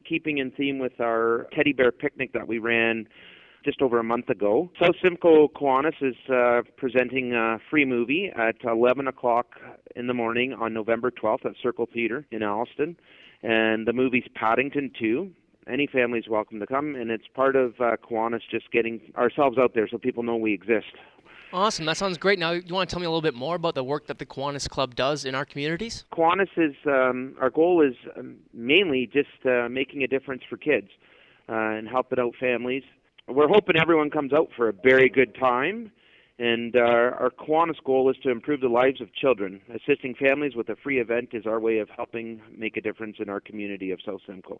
keeping in theme with our teddy bear picnic that we ran just over a month ago. South Simcoe Kiwanis is presenting a free movie at 11 o'clock in the morning on November 12th at Circle Theatre in Alliston. And the movie's Paddington 2. Any family is welcome to come, and it's part of Kiwanis just getting ourselves out there so people know we exist. Awesome. That sounds great. Now, you want to tell me a little bit more about the work that the Kiwanis Club does in our communities? Kiwanis is, our goal is mainly just making a difference for kids and helping out families. We're hoping everyone comes out for a very good time, and our Kiwanis goal is to improve the lives of children. Assisting families with a free event is our way of helping make a difference in our community of South Simcoe.